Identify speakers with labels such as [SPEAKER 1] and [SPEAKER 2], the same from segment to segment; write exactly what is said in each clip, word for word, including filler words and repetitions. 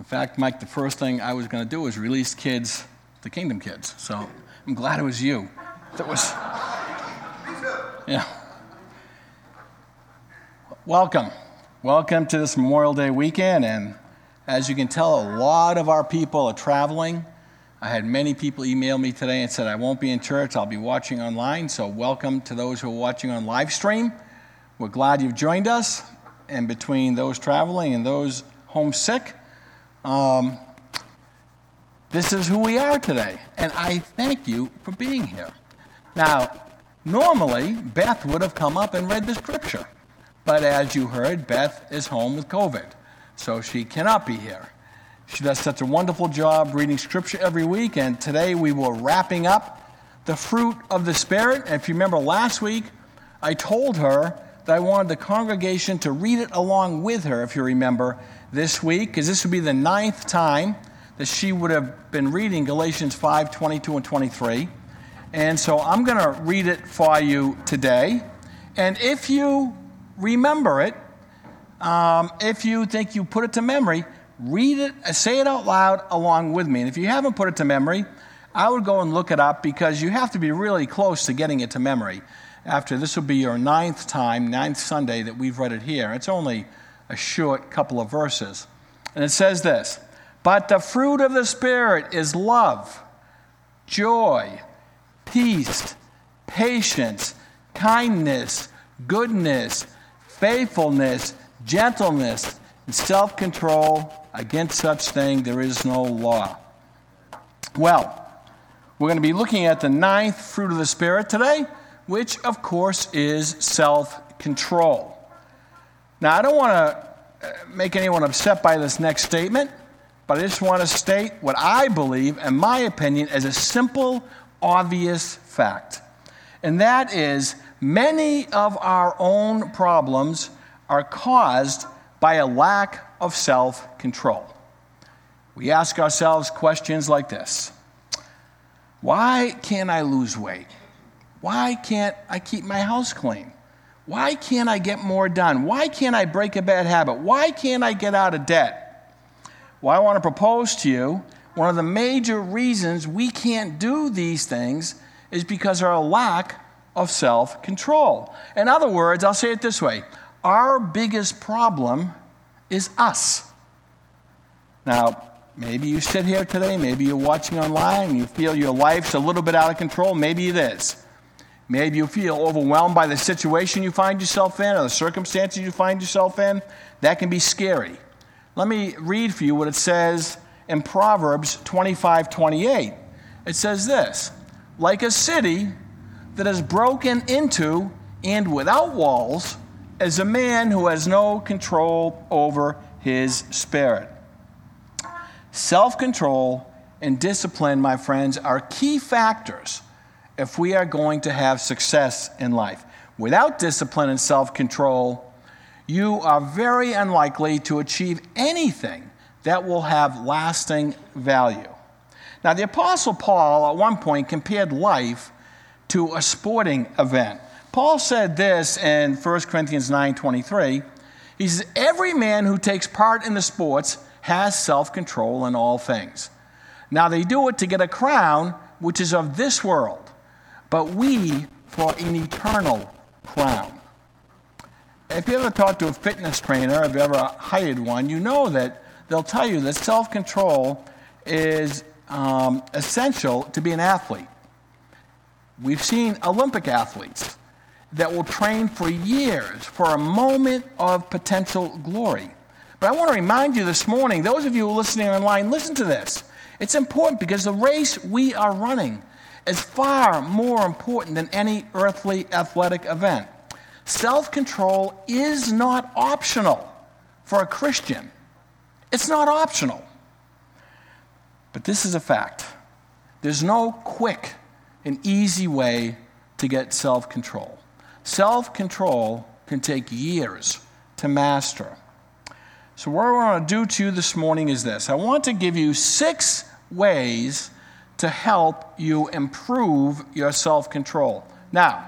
[SPEAKER 1] In fact, Mike, the first thing I was going to do was release kids, the Kingdom Kids. So I'm glad it was you. That was, yeah. Welcome. Welcome to this Memorial Day weekend. And as you can tell, a lot of our people are traveling. I had many people email me today and said, I won't be in church. I'll be watching online. So welcome to those who are watching on live stream. We're glad you've joined us. And between those traveling and those homesick, um, this is who we are today. And I thank you for being here. Now, normally, Beth would have come up and read the scripture. But as you heard, Beth is home with COVID, so she cannot be here. She does such a wonderful job reading scripture every week, and today we were wrapping up the fruit of the Spirit. And if you remember last week, I told her that I wanted the congregation to read it along with her, if you remember, this week, because this would be the ninth time that she would have been reading Galatians five, twenty-two and twenty-three. And so I'm going to read it for you today. And if you remember it, um, if you think you put it to memory, read it, say it out loud along with me. And if you haven't put it to memory, I would go and look it up, because you have to be really close to getting it to memory. After this will be your ninth time, ninth Sunday that we've read it here. It's only a short couple of verses. And it says this: but the fruit of the Spirit is love, joy, peace, patience, kindness, goodness, faithfulness, gentleness, and self-control. Against such thing there is no law. Well, we're going to be looking at the ninth fruit of the Spirit today, which, of course, is self-control. Now, I don't want to make anyone upset by this next statement, but I just want to state what I believe, in my opinion, as a simple, obvious fact. And that is, many of our own problems are caused by a lack of self-control. We ask ourselves questions like this: why can't I lose weight? Why can't I keep my house clean? Why can't I get more done? Why can't I break a bad habit? Why can't I get out of debt? Well, I want to propose to you, one of the major reasons we can't do these things is because of our lack of self-control. In other words, I'll say it this way: our biggest problem is us. Now, maybe you sit here today, maybe you're watching online, and you feel your life's a little bit out of control. Maybe it is. Maybe you feel overwhelmed by the situation you find yourself in, or the circumstances you find yourself in. That can be scary. Let me read for you what it says in Proverbs twenty-five twenty-eight. It says this: like a city that is broken into and without walls is a man who has no control over his spirit. Self-control and discipline, my friends, are key factors if we are going to have success in life. Without discipline and self-control, you are very unlikely to achieve anything that will have lasting value. Now, the Apostle Paul at one point compared life to a sporting event. Paul said this in First Corinthians nine twenty-three. He says, every man who takes part in the sports has self-control in all things. Now, they do it to get a crown, which is of this world, but we for an eternal crown. If you ever talk to a fitness trainer, if you ever hired one, you know that they'll tell you that self-control is um, essential to be an athlete. We've seen Olympic athletes that will train for years for a moment of potential glory. But I want to remind you this morning, those of you who are listening online, listen to this. It's important because the race we are running is far more important than any earthly athletic event. Self-control is not optional for a Christian. It's not optional. But this is a fact. There's no quick and easy way to get self-control. Self-control can take years to master. So what I want to do to you this morning is this. I want to give you six ways to help you improve your self-control. Now,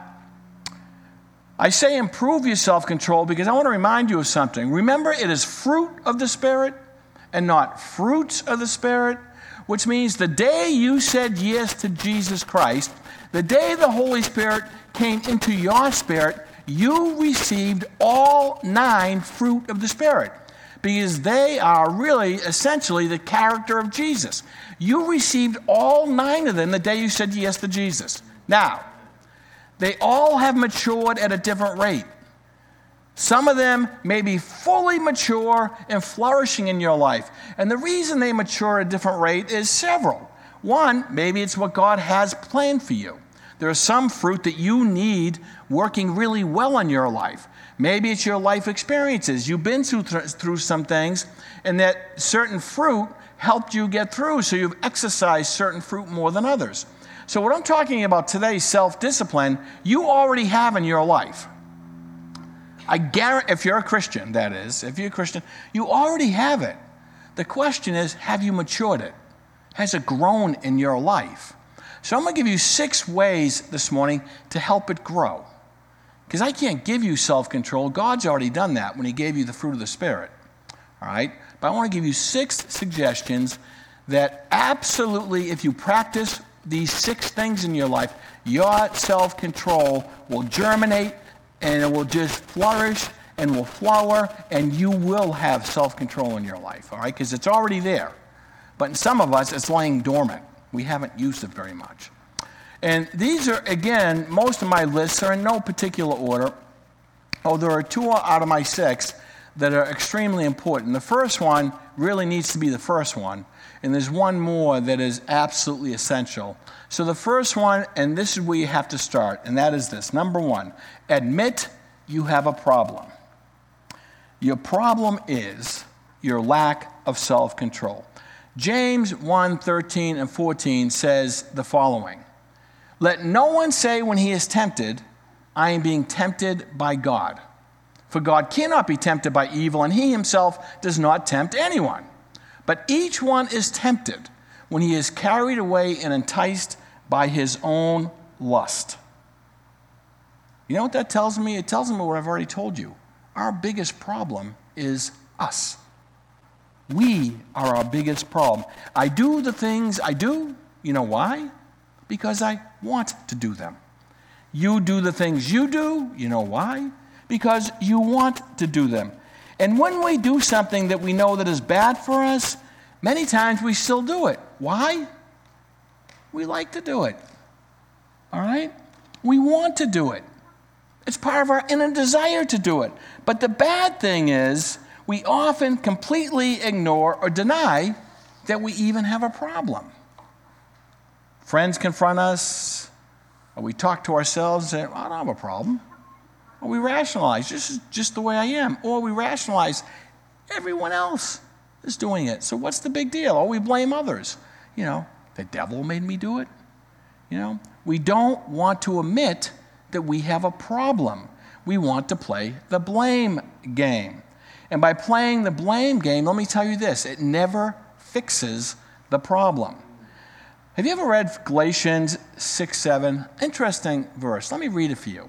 [SPEAKER 1] I say improve your self-control because I want to remind you of something. Remember, it is fruit of the Spirit, and not fruits of the Spirit, which means the day you said yes to Jesus Christ, the day the Holy Spirit came into your spirit, you received all nine fruit of the Spirit, because they are really essentially the character of Jesus. You received all nine of them the day you said yes to Jesus. Now, they all have matured at a different rate. Some of them may be fully mature and flourishing in your life. And the reason they mature at a different rate is several. One, maybe it's what God has planned for you. There is some fruit that you need working really well in your life. Maybe it's your life experiences. You've been through, through some things, and that certain fruit helped you get through, so you've exercised certain fruit more than others. So what I'm talking about today, self-discipline, you already have in your life. I guarantee, if you're a Christian, that is, if you're a Christian, you already have it. The question is, have you matured it? Has it grown in your life? So I'm going to give you six ways this morning to help it grow. Because I can't give you self-control. God's already done that when he gave you the fruit of the Spirit. All right? But I want to give you six suggestions that absolutely, if you practice these six things in your life, your self-control will germinate, and it will just flourish and will flower, and you will have self-control in your life, all right? Because it's already there. But in some of us, it's laying dormant. We haven't used it very much. And these are, again, most of my lists are in no particular order. Oh, there are two out of my six that are extremely important. The first one really needs to be the first one, and there's one more that is absolutely essential. So the first one, and this is where you have to start, and that is this. Number one, admit you have a problem. Your problem is your lack of self-control. James one, thirteen and fourteen says the following. Let no one say when he is tempted, I am being tempted by God. For God cannot be tempted by evil, and he himself does not tempt anyone. But each one is tempted when he is carried away and enticed by his own lust. You know what that tells me? It tells me what I've already told you. Our biggest problem is us. We are our biggest problem. I do the things I do. You know why? Because I want to do them. You do the things you do. You know why? Because you want to do them. And when we do something that we know that is bad for us, many times we still do it. Why? We like to do it. All right? We want to do it. It's part of our inner desire to do it. But the bad thing is, we often completely ignore or deny that we even have a problem. Friends confront us, or we talk to ourselves and say, I don't have a problem. Or we rationalize, this is just the way I am. Or we rationalize, everyone else is doing it, so what's the big deal? Or we blame others. You know, the devil made me do it. You know, we don't want to admit that we have a problem. We want to play the blame game. And by playing the blame game, let me tell you this, it never fixes the problem. Have you ever read Galatians six seven? Interesting verse. Let me read it for you.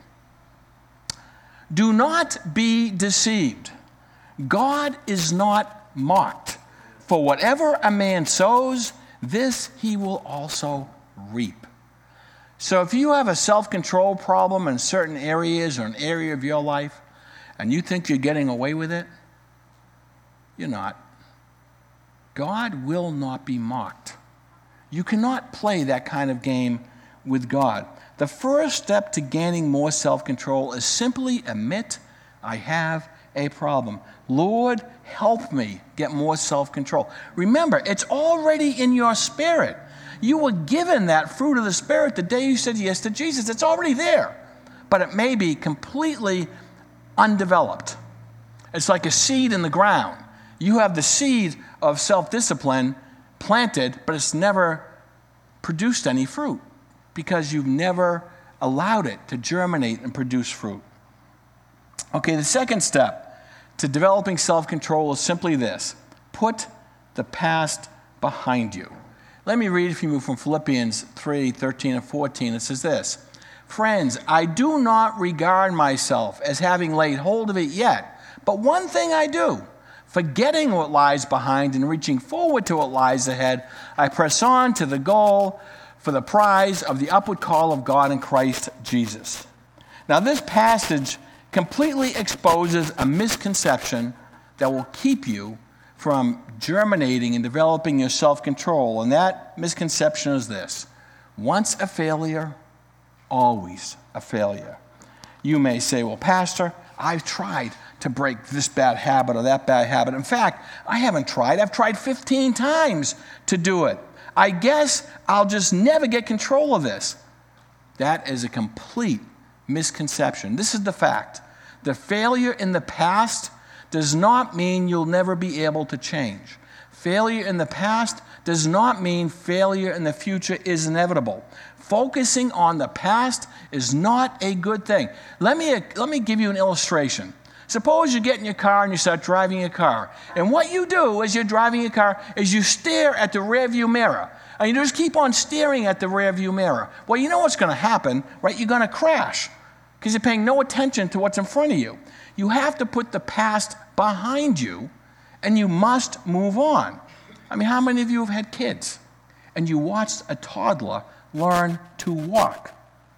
[SPEAKER 1] Do not be deceived. God is not mocked. For whatever a man sows, this he will also reap. So if you have a self-control problem in certain areas or an area of your life, and you think you're getting away with it, you're not. God will not be mocked. You cannot play that kind of game with God. The first step to gaining more self-control is simply admit I have a problem. Lord, help me get more self-control. Remember, it's already in your spirit. You were given that fruit of the Spirit the day you said yes to Jesus. It's already there, but it may be completely undeveloped. It's like a seed in the ground. You have the seed of self-discipline planted, but it's never produced any fruit because you've never allowed it to germinate and produce fruit. Okay, the second step to developing self-control is simply this. Put the past behind you. Let me read, if you move from Philippians three, thirteen and fourteen. It says this. Friends, I do not regard myself as having laid hold of it yet, but one thing I do, Forgetting what lies behind and reaching forward to what lies ahead, I press on to the goal for the prize of the upward call of God in Christ Jesus. Now, this passage completely exposes a misconception that will keep you from germinating and developing your self-control. And that misconception is this: once a failure, always a failure. You may say, well, Pastor, I've tried to break this bad habit or that bad habit. In fact, I haven't tried. I've tried fifteen times to do it. I guess I'll just never get control of this. That is a complete misconception. This is the fact. The failure in the past does not mean you'll never be able to change. Failure in the past does not mean failure in the future is inevitable. Focusing on the past is not a good thing. Let me, let me give you an illustration. Suppose you get in your car and you start driving your car. And what you do as you're driving your car is you stare at the rearview mirror. And you just keep on staring at the rearview mirror. Well, you know what's going to happen, right? You're going to crash because you're paying no attention to what's in front of you. You have to put the past behind you, and you must move on. I mean, how many of you have had kids and you watched a toddler learn to walk?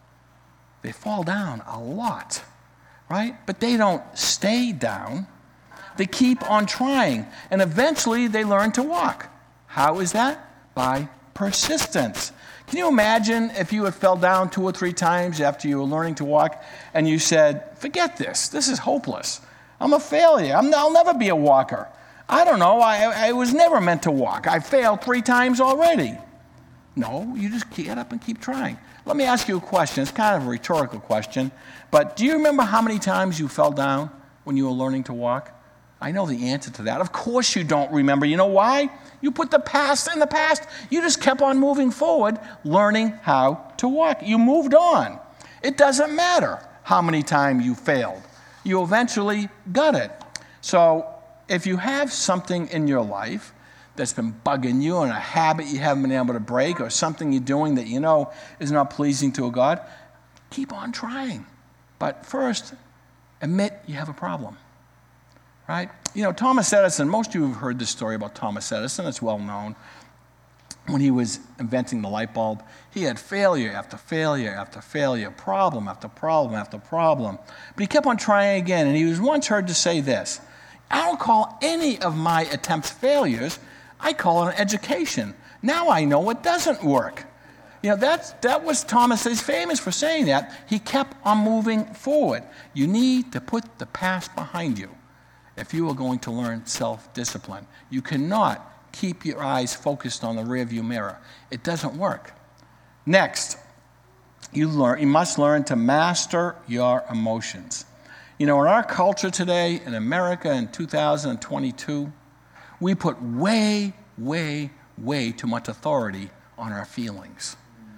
[SPEAKER 1] They fall down a lot, right? But they don't stay down. They keep on trying, and eventually they learn to walk. How is that? By persistence. Can you imagine if you had fell down two or three times after you were learning to walk and you said, forget this, this is hopeless. I'm a failure. I'm, I'll never be a walker. I don't know, I, I was never meant to walk. I failed three times already. No, you just get up and keep trying. Let me ask you a question. It's kind of a rhetorical question, but do you remember how many times you fell down when you were learning to walk? I know the answer to that. Of course you don't remember. You know why? You put the past in the past. You just kept on moving forward, learning how to walk. You moved on. It doesn't matter how many times you failed. You eventually got it. So if you have something in your life that's been bugging you and a habit you haven't been able to break or something you're doing that you know is not pleasing to a God, keep on trying. But first, admit you have a problem. Right? You know, Thomas Edison, most of you have heard this story about Thomas Edison. It's well known. When he was inventing the light bulb, he had failure after failure after failure, problem after problem after problem. But he kept on trying again, and he was once heard to say this: I don't call any of my attempts failures. I call it an education. Now I know what doesn't work. You know, that's, that was Thomas is famous for saying that. He kept on moving forward. You need to put the past behind you if you are going to learn self-discipline. You cannot keep your eyes focused on the rearview mirror. It doesn't work. Next, you learn. You must learn to master your emotions. You know, in our culture today, in America in two thousand twenty-two, we put way, way, way too much authority on our feelings.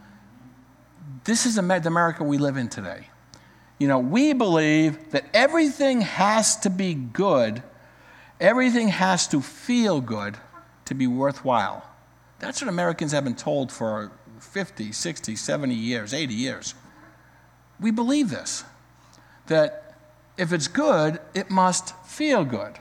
[SPEAKER 1] This is the America we live in today. You know, we believe that everything has to be good, everything has to feel good to be worthwhile. That's what Americans have been told for fifty, sixty, seventy years, eighty years. We believe this, that if it's good, it must feel good.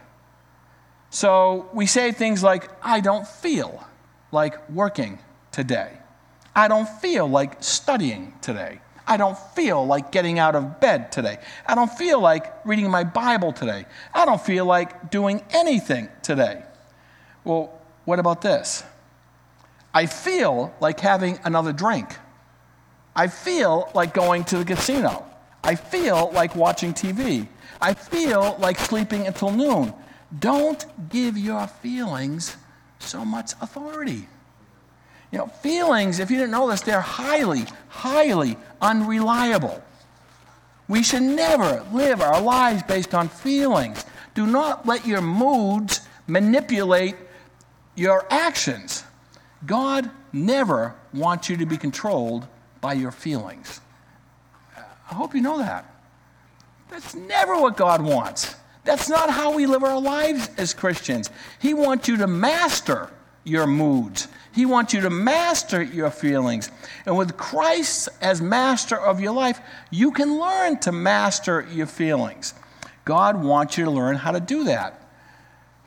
[SPEAKER 1] So we say things like, I don't feel like working today. I don't feel like studying today. I don't feel like getting out of bed today. I don't feel like reading my Bible today. I don't feel like doing anything today. Well, what about this? I feel like having another drink. I feel like going to the casino. I feel like watching T V. I feel like sleeping until noon. Don't give your feelings so much authority. You know, feelings, if you didn't know this, they're highly, highly unreliable. We should never live our lives based on feelings. Do not let your moods manipulate your actions. God never wants you to be controlled by your feelings. I hope you know that. That's never what God wants. That's not how we live our lives as Christians. He wants you to master your moods. He wants you to master your feelings. And with Christ as master of your life, you can learn to master your feelings. God wants you to learn how to do that.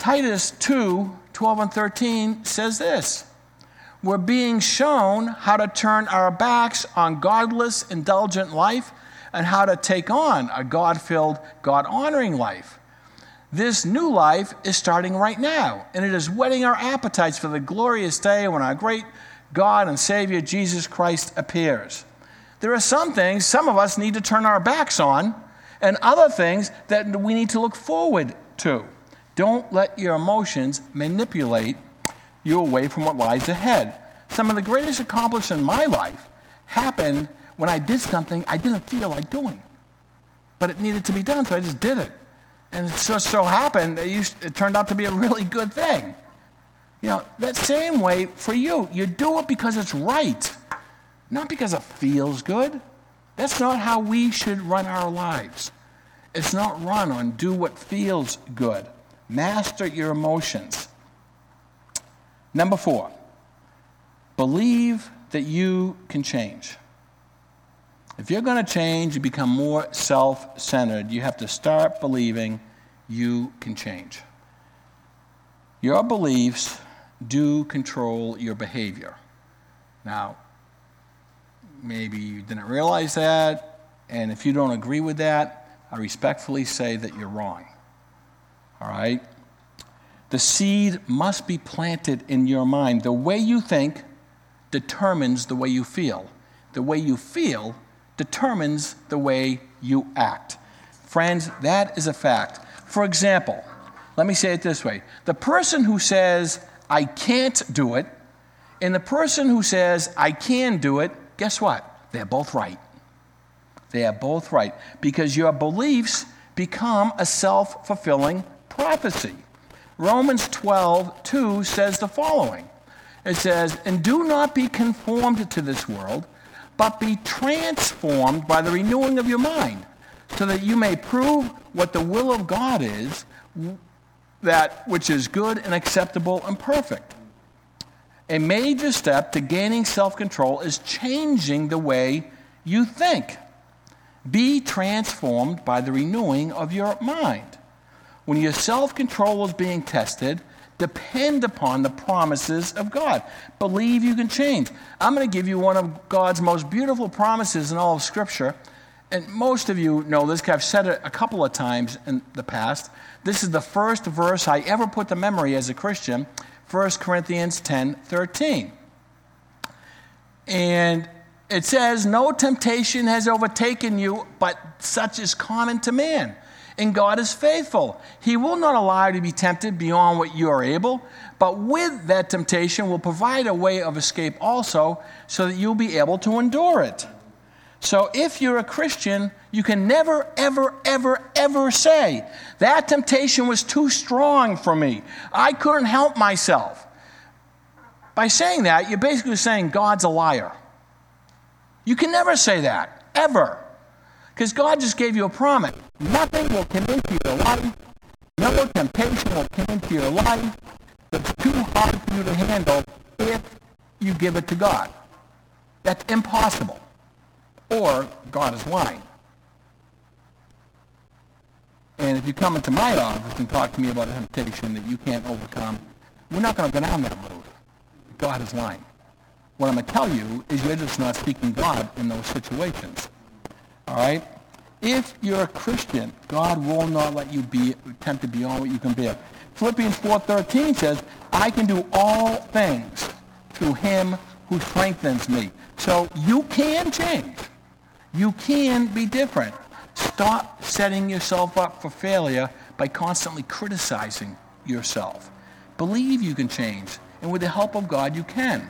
[SPEAKER 1] Titus two, twelve and thirteen says this. We're being shown how to turn our backs on godless, indulgent life and how to take on a God-filled, God-honoring life. This new life is starting right now, and it is whetting our appetites for the glorious day when our great God and Savior Jesus Christ appears. There are some things some of us need to turn our backs on, and other things that we need to look forward to. Don't let your emotions manipulate you away from what lies ahead. Some of the greatest accomplishments in my life happened when I did something I didn't feel like doing. But it needed to be done, so I just did it. And it just so happened, it, used, it turned out to be a really good thing. You know, that same way for you. You do it because it's right, not because it feels good. That's not how we should run our lives. It's not run on do what feels good. Master your emotions. Number four, believe that you can change. If you're going to change and become more self-centered, you have to start believing you can change. Your beliefs do control your behavior. Now, maybe you didn't realize that, and if you don't agree with that, I respectfully say that you're wrong. All right? The seed must be planted in your mind. The way you think determines the way you feel. The way you feel determines the way you act. Friends, that is a fact. For example, let me say it this way. The person who says, I can't do it, and the person who says, I can do it, guess what? They're both right. They are both right because your beliefs become a self-fulfilling prophecy. Romans twelve, two says the following. It says, and do not be conformed to this world, but be transformed by the renewing of your mind, so that you may prove what the will of God is, that which is good and acceptable and perfect. A major step to gaining self-control is changing the way you think. Be transformed by the renewing of your mind. When your self-control is being tested, depend upon the promises of God. Believe you can change. I'm going to give you one of God's most beautiful promises in all of Scripture. And most of you know this, because I've said it a couple of times in the past. This is the first verse I ever put to memory as a Christian, First Corinthians ten thirteen. And it says, no temptation has overtaken you, but such is common to man. And God is faithful. He will not allow you to be tempted beyond what you are able, but with that temptation will provide a way of escape also, so that you'll be able to endure it. So if you're a Christian, you can never, ever, ever, ever say, that temptation was too strong for me. I couldn't help myself. By saying that, you're basically saying God's a liar. You can never say that, ever. Because God just gave you a promise. Nothing will come into your life. No temptation will come into your life that's too hard for you to handle if you give it to God. That's impossible. Or God is lying. And if you come into my office and talk to me about a temptation that you can't overcome, we're not going to go down that road. God is lying. What I'm going to tell you is you're just not speaking God in those situations. All right? If you're a Christian, God will not let you be tempted beyond what you can bear. Philippians four thirteen says, I can do all things through him who strengthens me. So you can change. You can be different. Stop setting yourself up for failure by constantly criticizing yourself. Believe you can change, and with the help of God, you can.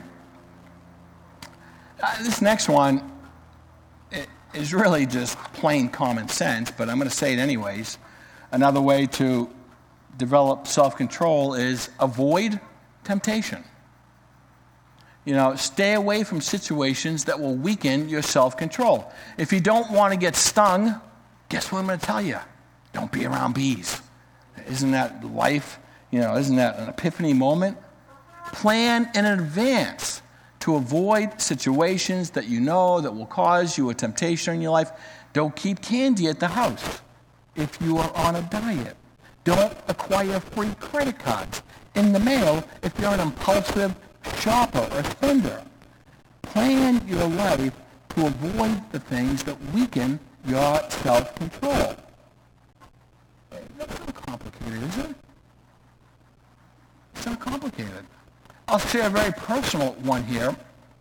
[SPEAKER 1] Uh, this next one is really just plain common sense, but I'm going to say it anyways. Another way to develop self-control is avoid temptation. You know, stay away from situations that will weaken your self-control. If you don't want to get stung, guess what I'm going to tell you? Don't be around bees. Isn't that life? You know, isn't that an epiphany moment? Plan in advance to avoid situations that you know that will cause you a temptation in your life. Don't keep candy at the house if you are on a diet.
[SPEAKER 2] Don't acquire free credit cards in the mail if you're an impulsive shopper or spender. Plan your life to avoid the things that weaken your self-control. That's not complicated, is it? It's not complicated. I'll share a very personal one here.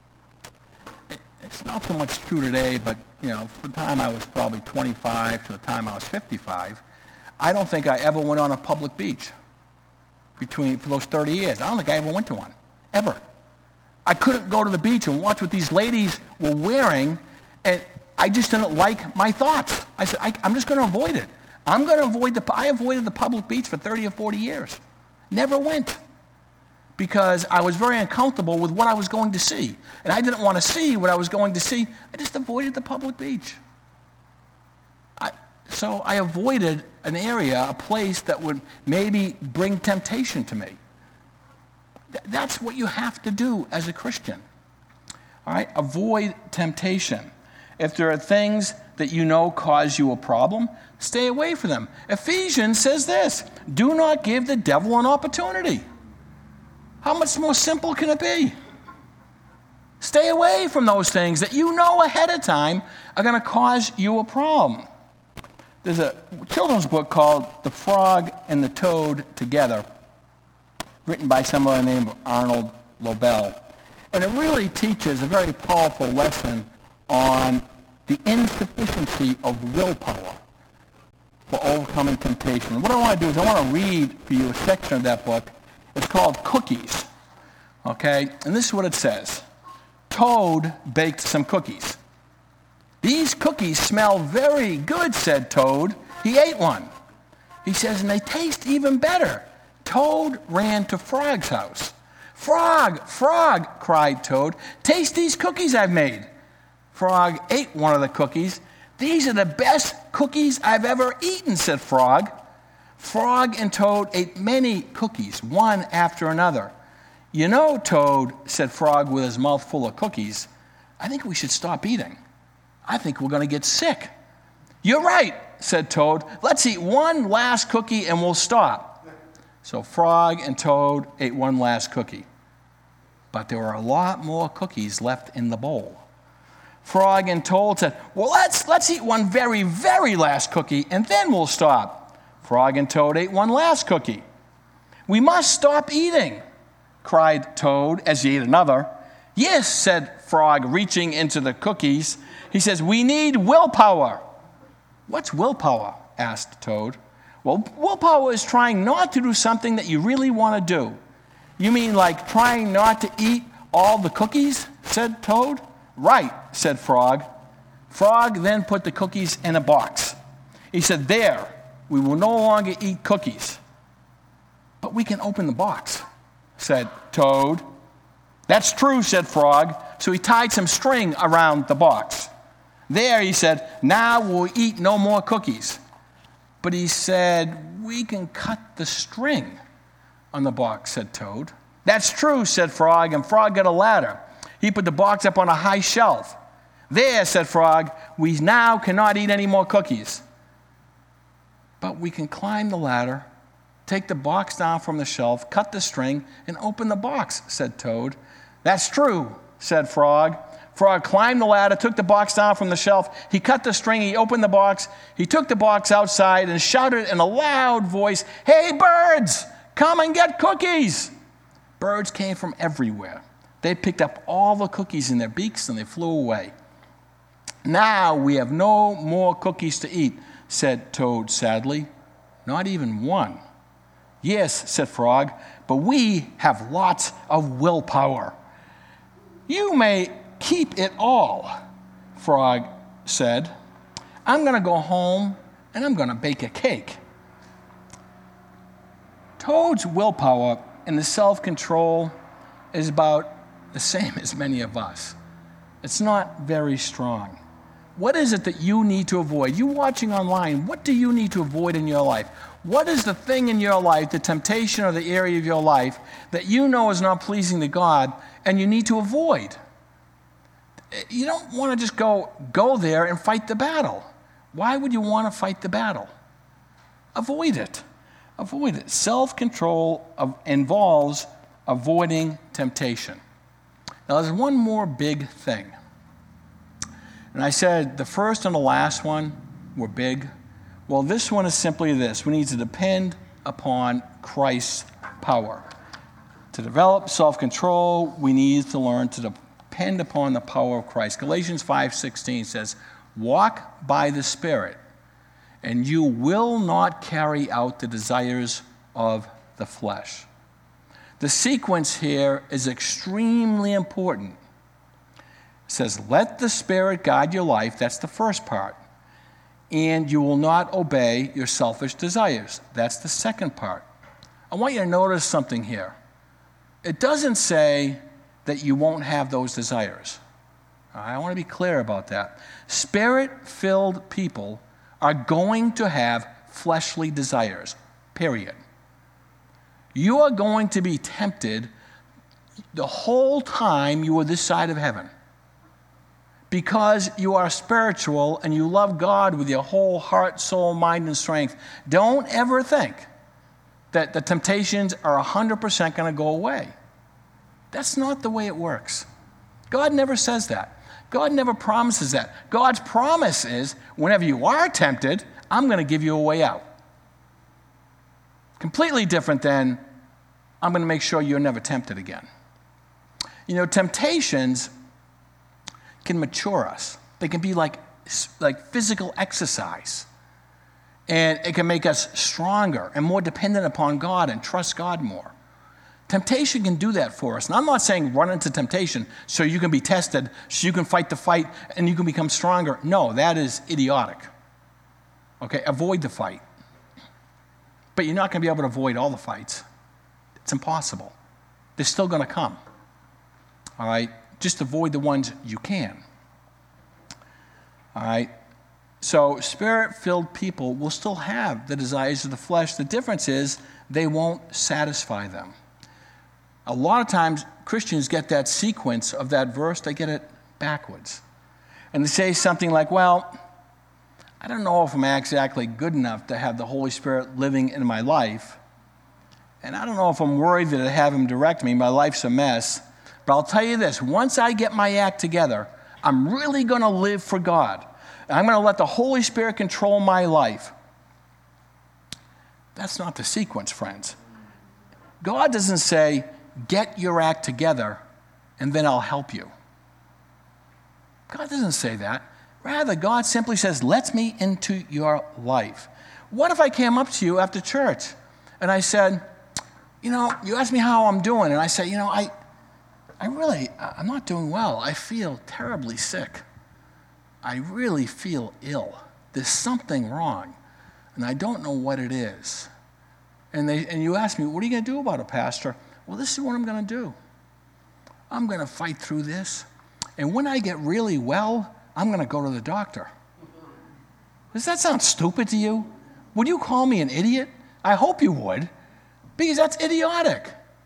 [SPEAKER 2] It's not so much true today, but you know, from the time I was probably twenty-five to the time I was fifty-five, I don't think I ever went on a public beach between for those thirty years. I don't think I ever went to one, ever. I couldn't go to the beach and watch what these ladies were wearing, and I just didn't like my thoughts. I said, I, I'm just going to avoid it. I'm going to avoid the, I avoided the public beach for thirty or forty years. Never went. Because I was very uncomfortable with what I was going to see. And I didn't want to see what I was going to see. I just avoided the public beach. I, so I avoided an area, a place that would maybe bring temptation to me. Th- that's what you have to do as a Christian. All right? Avoid temptation. If there are things that you know cause you a problem, stay away from them. Ephesians says this, do not give the devil an opportunity. How much more simple can it be? Stay away from those things that you know ahead of time are going to cause you a problem. There's a children's book called The Frog and the Toad Together, written by someone named Arnold Lobel. And it really teaches a very powerful lesson on the insufficiency of willpower for overcoming temptation. What I want to do is I want to read for you a section of that book. It's called Cookies, okay? And this is what it says. Toad baked some cookies. These cookies smell very good, said Toad. He ate one. He says, and they taste even better. Toad ran to Frog's house. Frog, Frog, cried Toad, taste these cookies I've made. Frog ate one of the cookies. These are the best cookies I've ever eaten, said Frog. Frog and Toad ate many cookies, one after another. You know, Toad, said Frog with his mouth full of cookies, I think we should stop eating. I think we're going to get sick. You're right, said Toad. Let's eat one last cookie and we'll stop. So Frog and Toad ate one last cookie. But there were a lot more cookies left in the bowl. Frog and Toad said, well, let's, let's eat one very, very last cookie and then we'll stop. Frog and Toad ate one last cookie. We must stop eating, cried Toad as he ate another. Yes, said Frog, reaching into the cookies. He says, we need willpower. What's willpower? Asked Toad. Well, willpower is trying not to do something that you really want to do. You mean like trying not to eat all the cookies? Said Toad. Right, said Frog. Frog then put the cookies in a box. He said, there. We will no longer eat cookies. But we can open the box, said Toad. That's true, said Frog. So he tied some string around the box. There, he said, now we'll eat no more cookies. But he said, we can cut the string on the box, said Toad. That's true, said Frog, and Frog got a ladder. He put the box up on a high shelf. There, said Frog, we now cannot eat any more cookies. But we can climb the ladder, take the box down from the shelf, cut the string, and open the box, said Toad. That's true, said Frog. Frog climbed the ladder, took the box down from the shelf. He cut the string, he opened the box. He took the box outside and shouted in a loud voice, hey, birds, come and get cookies. Birds came from everywhere. They picked up all the cookies in their beaks and they flew away. Now we have no more cookies to eat, said Toad sadly. Not even one. Yes, said Frog, but we have lots of willpower. You may keep it all, Frog said. I'm going to go home and I'm going to bake a cake. Toad's willpower and the self-control is about the same as many of us. It's not very strong. What is it that you need to avoid? You watching online, what do you need to avoid in your life? What is the thing in your life, the temptation or the area of your life that you know is not pleasing to God and you need to avoid? You don't want to just go, go there and fight the battle. Why would you want to fight the battle? Avoid it.
[SPEAKER 1] Avoid it. Self-control of, involves avoiding temptation. Now, there's one more big thing. And I said the first and the last one were big. Well, this one is simply this. We need to depend upon Christ's power. To develop self-control, we need to learn to depend upon the power of Christ. Galatians five sixteen says, walk by the Spirit, and you will not carry out the desires of the flesh. The sequence here is extremely important. It says, let the Spirit guide your life. That's the first part. And you will not obey your selfish desires. That's the second part. I want you to notice something here. It doesn't say that you won't have those desires. I want to be clear about that. Spirit-filled people are going to have fleshly desires, period. You are going to be tempted the whole time you are this side of heaven. Because you are spiritual and you love God with your whole heart, soul, mind, and strength, don't ever think that the temptations are one hundred percent going to go away. That's not the way it works. God never says that. God never promises that. God's promise is, whenever you are tempted, I'm going to give you a way out. Completely different than, I'm going to make sure you're never tempted again. You know, temptations can mature us. They can be like, like physical exercise. And it can make us stronger and more dependent upon God and trust God more. Temptation can do that for us. And I'm not saying run into temptation so you can be tested, so you can fight the fight and you can become stronger. No, that is idiotic. Okay, avoid the fight. But you're not going to be able to avoid all the fights. It's impossible. They're still going to come. All right? Just avoid the ones you can. All right? So Spirit-filled people will still have the desires of the flesh. The difference is they won't satisfy them. A lot of times Christians get that sequence of that verse, they get it backwards. And they say something like, well, I don't know if I'm exactly good enough to have the Holy Spirit living in my life. And I don't know if I'm worthy to have him direct me. My life's a mess. But I'll tell you this, once I get my act together, I'm really going to live for God. And I'm going to let the Holy Spirit control my life. That's not the sequence, friends. God doesn't say, get your act together, and then I'll help you. God doesn't say that. Rather, God simply says, let me into your life. What if I came up to you after church, and I said, you know, you asked me how I'm doing, and I said, you know, I, I really, I'm not doing well. I feel terribly sick. I really feel ill. There's something wrong, and I don't know what it is. And they, and you ask me, what are you going to do about it, Pastor? Well, this is what I'm going to do. I'm going to fight through this. And when I get really well, I'm going to go to the doctor. Does that sound stupid to you? Would you call me an idiot? I hope you would, because that's idiotic.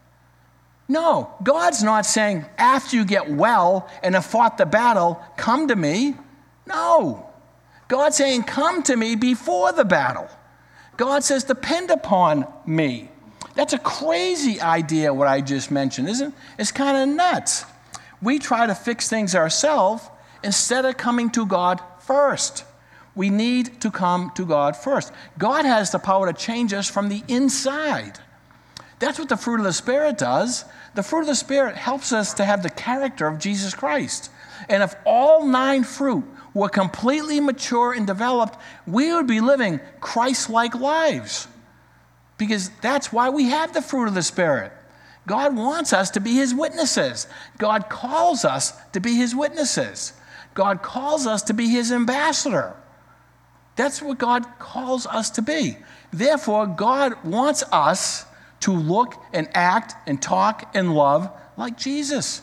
[SPEAKER 1] No, God's not saying, after you get well and have fought the battle, come to me. No. God's saying, come to me before the battle. God says, depend upon me. That's a crazy idea, what I just mentioned, isn't it? It's kind of nuts. We try to fix things ourselves instead of coming to God first. We need to come to God first. God has the power to change us from the inside. That's what the fruit of the Spirit does. The fruit of the Spirit helps us to have the character of Jesus Christ. And if all nine fruit were completely mature and developed, we would be living Christ-like lives. Because that's why we have the fruit of the Spirit. God wants us to be his witnesses. God calls us to be his witnesses. God calls us to be his ambassador. That's what God calls us to be. Therefore, God wants us to look and act and talk and love like Jesus.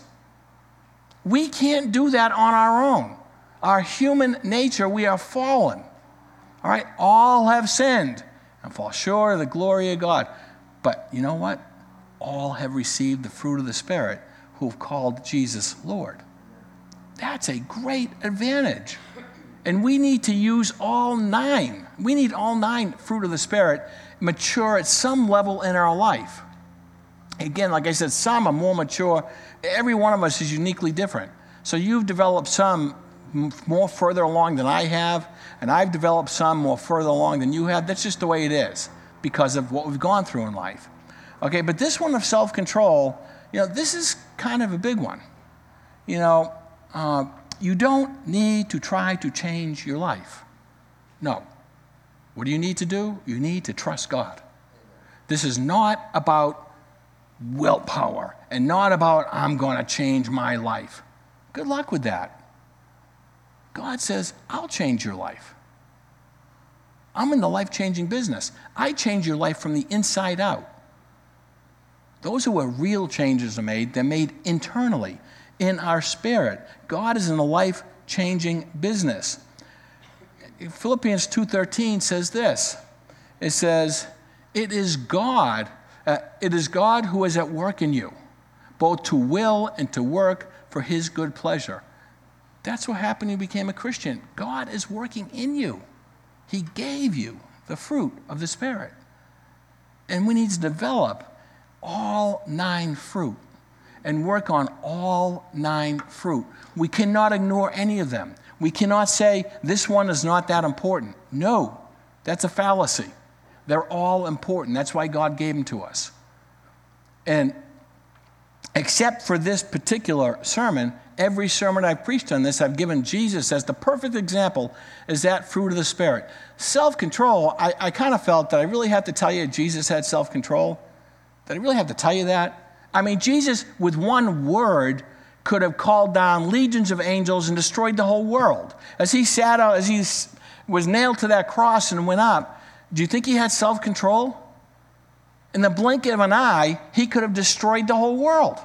[SPEAKER 1] We can't do that on our own. Our human nature, we are fallen. All right, all have sinned and fall short of the glory of God. But you know what? All have received the fruit of the Spirit who have called Jesus Lord. That's a great advantage. And we need to use all nine. We need all nine fruit of the Spirit mature at some level in our life. Again, like I said, some are more mature. Every one of us is uniquely different. So you've developed some more further along than I have, and I've developed some more further along than you have. That's just the way it is because of what we've gone through in life. Okay, but this one of self-control, you know, this is kind of a big one. You know, uh, you don't need to try to change your life. No. What do you need to do? You need to trust God. This is not about willpower and not about I'm going to change my life. Good luck with that. God says, I'll change your life. I'm in the life-changing business. I change your life from the inside out. Those are where real changes are made. They're made internally, in our spirit. God is in the life-changing business. Philippians two thirteen says this. It says, it is God, uh, it is God who is at work in you, both to will and to work for his good pleasure. That's what happened when you became a Christian. God is working in you. He gave you the fruit of the Spirit. And we need to develop all nine fruit and work on all nine fruit. We cannot ignore any of them. We cannot say, this one is not that important. No, that's a fallacy. They're all important. That's why God gave them to us. And except for this particular sermon, every sermon I've preached on this, I've given Jesus as the perfect example as that fruit of the Spirit. Self-control, I, I kind of felt that I really have to tell you Jesus had self-control. Did I really have to tell you that? I mean, Jesus, with one word, could have called down legions of angels and destroyed the whole world. As he sat out, as he was nailed to that cross and went up, do you think he had self-control? In the blink of an eye, he could have destroyed the whole world.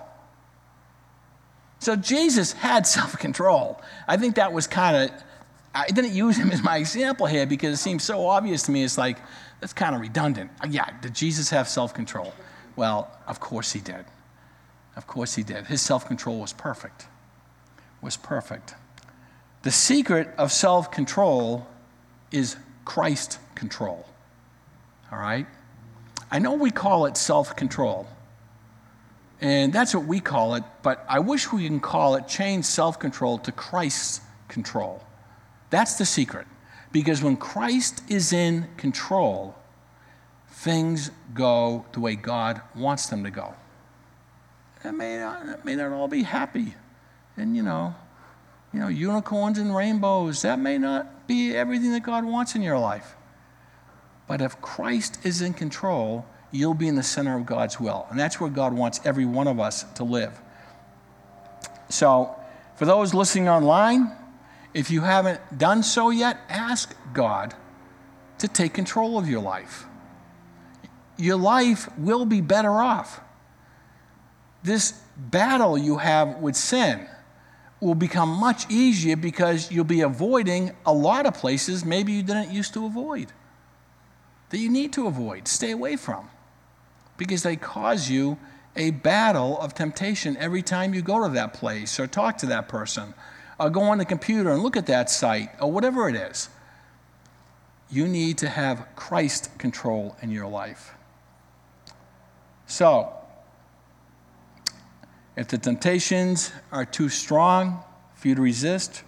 [SPEAKER 1] So Jesus had self-control. I think that was kind of, I didn't use him as my example here because it seems so obvious to me. It's like, that's kind of redundant. Yeah, did Jesus have self-control? Well, of course he did. Of course he did. His self-control was perfect. Was perfect. The secret of self-control is Christ control. All right? I know we call it self-control. And that's what we call it, but I wish we can call it change self-control to Christ's control. That's the secret. Because when Christ is in control, things go the way God wants them to go. It may not, it may not all be happy and, you know, you know, unicorns and rainbows. That may not be everything that God wants in your life. But if Christ is in control, you'll be in the center of God's will. And that's where God wants every one of us to live. So, for those listening online, if you haven't done so yet, ask God to take control of your life. Your life will be better off. This battle you have with sin will become much easier because you'll be avoiding a lot of places maybe you didn't used to avoid, that you need to avoid, stay away from, because they cause you a battle of temptation every time you go to that place or talk to that person or go on the computer and look at that site or whatever it is. You need to have Christ control in your life. So, if the temptations are too strong for you to resist,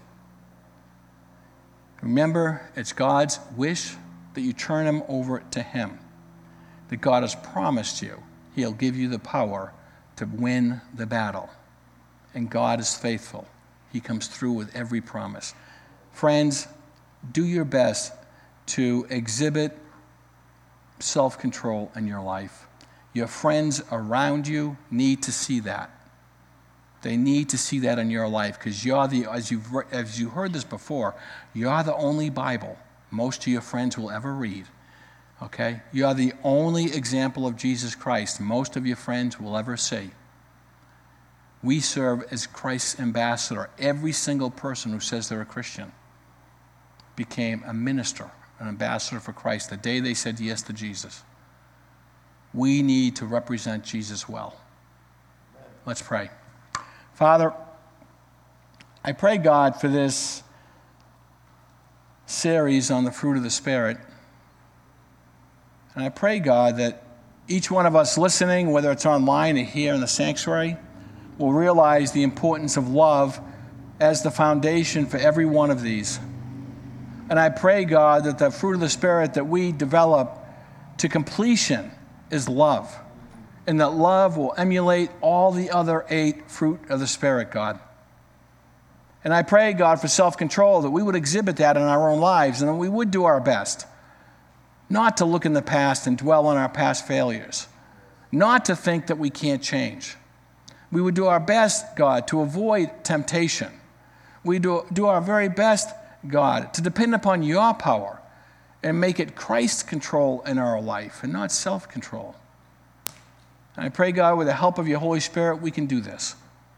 [SPEAKER 1] remember it's God's wish that you turn them over to him. That God has promised you he'll give you the power to win the battle. And God is faithful. He comes through with every promise. Friends, do your best to exhibit self-control in your life. Your friends around you need to see that. They need to see that in your life because you're the, as you've as you heard this before, you're the only Bible most of your friends will ever read. Okay? You are the only example of Jesus Christ most of your friends will ever see. We serve as Christ's ambassador. Every single person who says they're a Christian became a minister, an ambassador for Christ the day they said yes to Jesus. We need to represent Jesus well. Let's pray. Father, I pray, God, for this series on the fruit of the Spirit. And I pray, God, that each one of us listening, whether it's online or here in the sanctuary, will realize the importance of love as the foundation for every one of these. And I pray, God, that the fruit of the Spirit that we develop to completion is love, and that love will emulate all the other eight fruit of the Spirit, God. And I pray, God, for self-control, that we would exhibit that in our own lives, and that we would do our best not to look in the past and dwell on our past failures, not to think that we can't change. We would do our best, God, to avoid temptation. We do, do our very best, God, to depend upon your power and make it Christ's control in our life and not self-control. And I pray, God, with the help of your Holy Spirit, we can do this.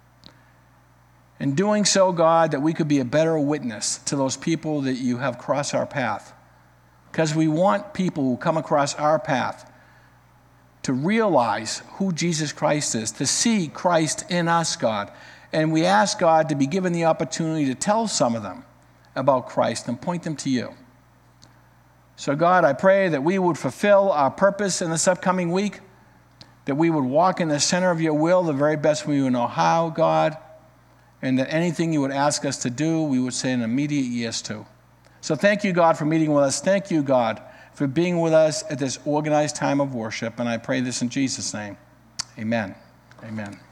[SPEAKER 1] In doing so, God, that we could be a better witness to those people that you have crossed our path. Because we want people who come across our path to realize who Jesus Christ is, to see Christ in us, God. And we ask, God, to be given the opportunity to tell some of them about Christ and point them to you. So, God, I pray that we would fulfill our purpose in this upcoming week, that we would walk in the center of your will the very best we would know how, God, and that anything you would ask us to do, we would say an immediate yes to. So thank you, God, for meeting with us. Thank you, God, for being with us at this organized time of worship. And I pray this in Jesus' name. Amen. Amen.